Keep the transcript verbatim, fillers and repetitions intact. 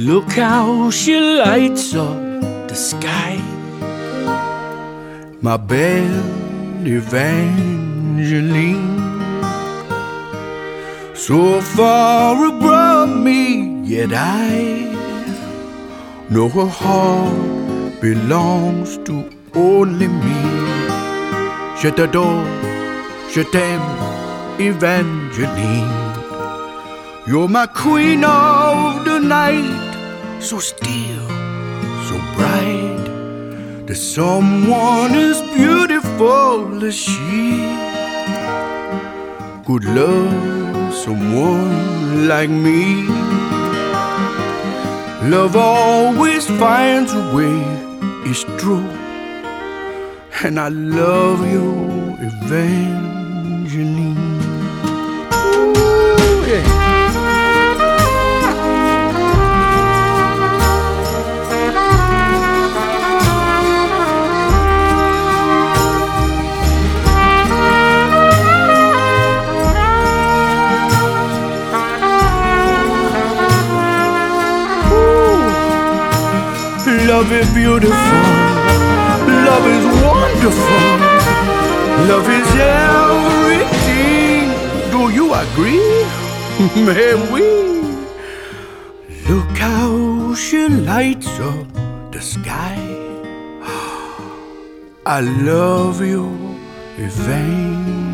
Look how she lights up the sky. My belle Evangeline, so far above me, yet I know her heart belongs to only me. Je t'adore, je t'aime, Evangeline. You're my queen of the night, so still, so bright. There's someone as beautiful as she could love someone like me. Love always finds a way, it's true. And I love you, Evangeline. Ooh, yeah. Love is beautiful, love is wonderful, love is everything. Do you agree? May we? Look how she lights up the sky. I love you, Evangeline.